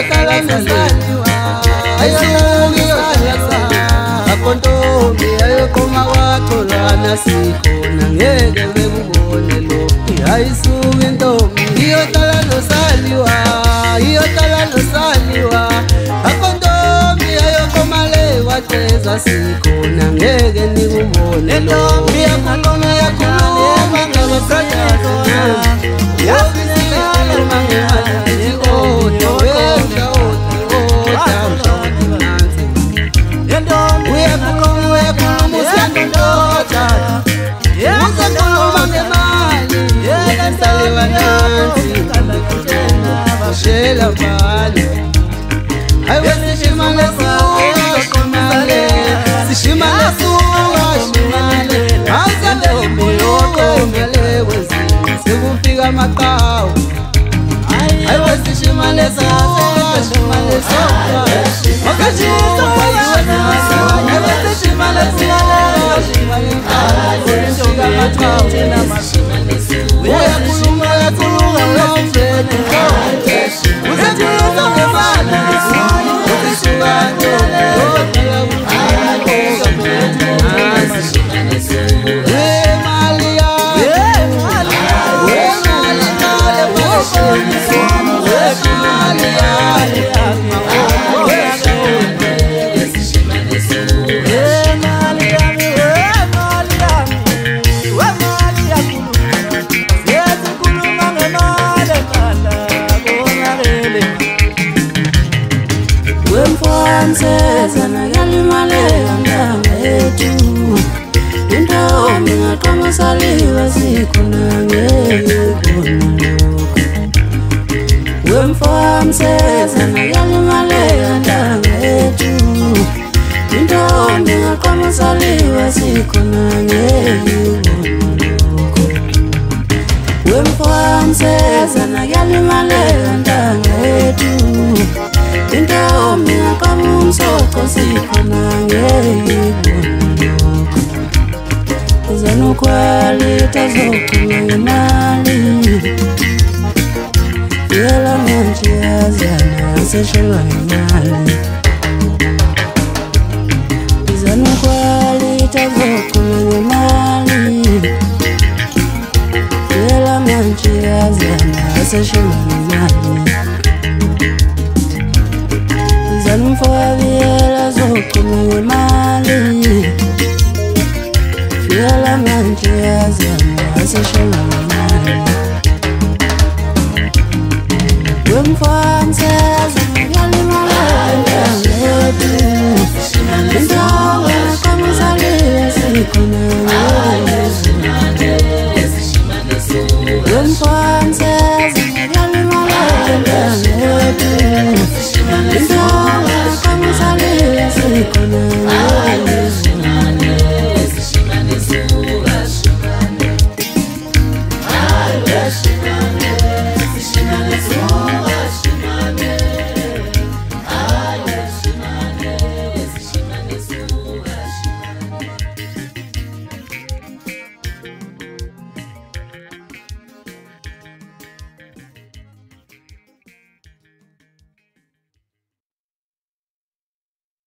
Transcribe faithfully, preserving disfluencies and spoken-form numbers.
iyotala nosaliwa ayisuki iyotala akontombi ayokoma watholana sikhona ngeke bekubone lo ayisuki intombi iyotala nosaliwa iyotala nosaliwa akontombi ayokoma le waceza sikhona ngeke nikubone lo iyakhuluma yakhuluma ngabasathana yakhuluma ngemali odo wenda odo odo uyakhuluma uyakhuluma usandoda usakhuluma ngemali yesaliwa nansi shela mbali ayiwe sishimale sukomale sishimale sukomale azale umolokomele wezini sekufika maqhawe ayiwe sishimale sukomale sukomale wakajisa ayiwe sishimale sukomale sekufika maqhawe uyakhuluma uyakhuluma nomfeni usakhuluma ngemali Sezana yalimale andangetu intombi ngaqoma saliwa sikhona ngeyikonuko wemfam sezana yalimale andangetu intombi ngaqoma saliwa sikhona ngeyikonuko wemfam sezana yalimale andangetu intombi ngaqoma umsoko sikhona ngeyibonoko zanokwalita zokhuluma ngemali yela manje yazana seshelwa ngemali zanokwalita zokhuluma ngemali yela manje yazana seshelwa ngemali zanumfowabiyela zokhuluma ngemali fiyela manje yazana aseshelwa ngemali wemfowamse yazana yalimala andangetu intombi ngaqoma saliwa sikhona wemfowamse yazana yalimala andangetu intombi ngaqoma saliwa sikhona